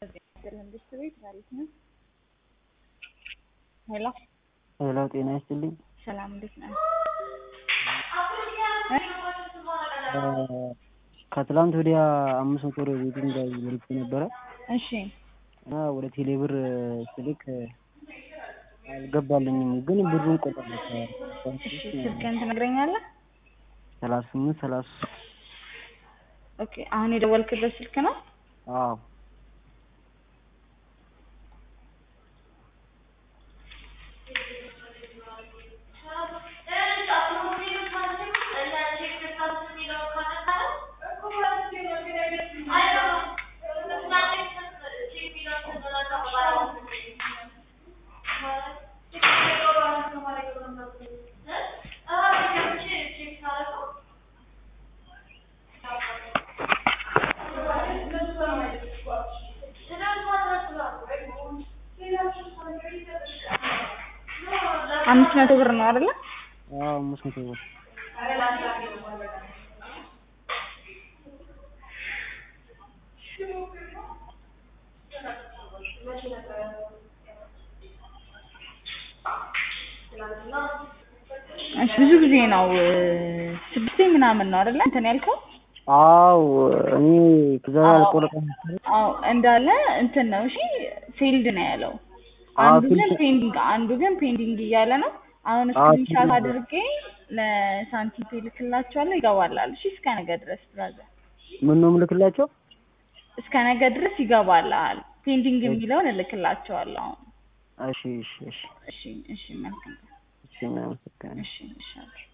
ሄሎ ሄሎ ጤና ይስጥልኝ። ሰላም እንዴት ነህ? ከትላንት ወዲያ 500 ብር ቤቲንግ ላይ ወርጄ ነበረ እሺ እና ወደ ቴሌብር ስልክ አልገባልኝም ግን ብሩን ቆረጠ። እሺ ስልክህን ትነግረኛለህ? 38 ኦኬ አሁን የደወልክበት ስልክ ነው? አዎ አምስት መቶ ብር ነው አይደለ? አዎ 500 ብር እሺ ብዙ ጊዜ ነው ስድስቴ ምናምን ነው አይደለ እንትን ያልከው? አዎ እኔ ከዛ አልቆረጠም። አዎ እንዳለ እንትን ነው እሺ ፊልድ ነው ያለው። አንዱ ግን ፔንዲንግ እያለ ነው። አሁን ስክሪንሻት አድርጌ ለሳንቲም ልክላቸዋለሁ ይገባላል። እሺ እስከ ነገ ድረስ ብራዘር። ምን ነው የምልክላቸው? እስከ ነገ ድረስ ይገባላል። ፔንዲንግ የሚለውን እልክላቸዋለሁ አሁን። እሺ እሺ መልካም። እሺ